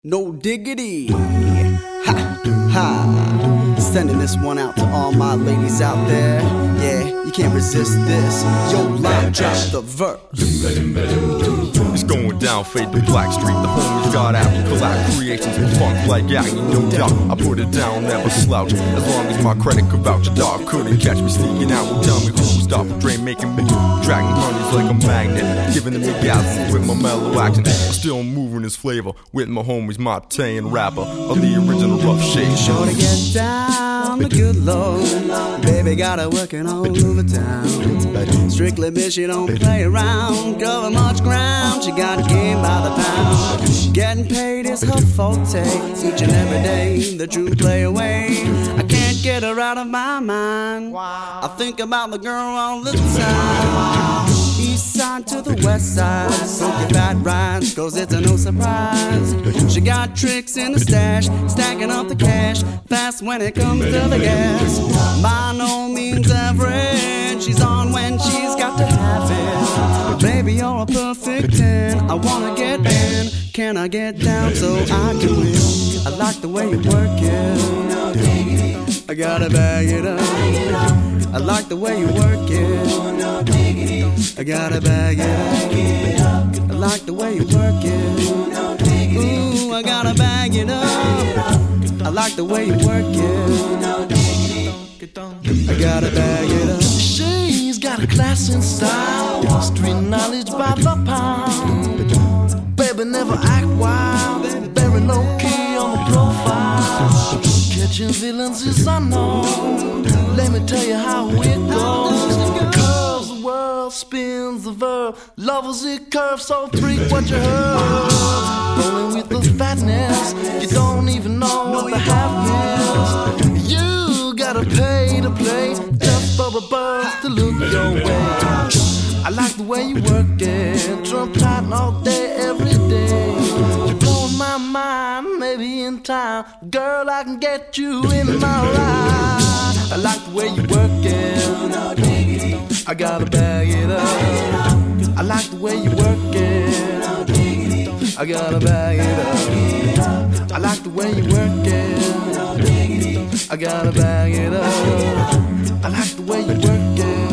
No diggity. Ha, ha. Sending this one out to all my ladies out there. Yeah, you can't resist this. Yo, line, drop the verse. It's going down, fade to Black Street. The homies got after collab creations and funk like Aggie, no doubt. I put it down, never slouch. As long as my credit could vouch, a dog couldn't catch me sneaking out. Well, tell me who stopped the drain, making me dragging honeys like a magnet, giving them orgasms with my mellow accent. I'm still moving this flavor with my homies, Mate and Rapper of the original Rough Shade. Sure to get down the good Lord. Baby got her working all over town. Strictly bitch, she don't play around. Cover much ground, she got game by the pound. Getting paid is her forte. Each and every day, the true play away. I can't get her out of my mind. I think about the girl all the time. East side to the west side, funky bad rides, cause it's a no surprise. She got tricks in the stash, stacking up the cash, fast when it comes to the gas. By no means average, she's on when she's got to have it. Baby, you're a perfect 10, I wanna get in. Can I get down so I can win? I like the way you work it, I gotta bag it up. I like the way you work it, I gotta bag it up. I like the way you work it, ooh, I gotta bag it up. I like the way you work it, I gotta bag it up. She's got a class and style, street knowledge by the pound. Baby never act wild, very low key on the profile. Catching villains is unknown. Let me tell you how it goes. Curves the world, spins the verb. Lovers it curves, so freak what you heard. Rolling with the fatness, you don't even know what the half is. You gotta pay to play, just for the birds to look your way. I like the way you work it, drum tight all day, every day. You're blowing my mind, maybe in time, girl, I can get you in my ride. I like the way you work it, I gotta bag it up. I like the way you work it, I gotta bag it up. I like the way you work it, I gotta bag it up. I like the way you work it.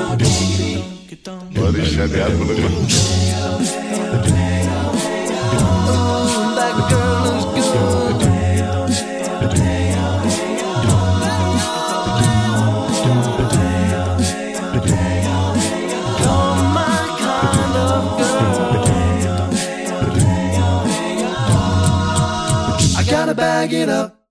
Ooh, like a girl who's good. You're my kind of girl. I gotta bag it up.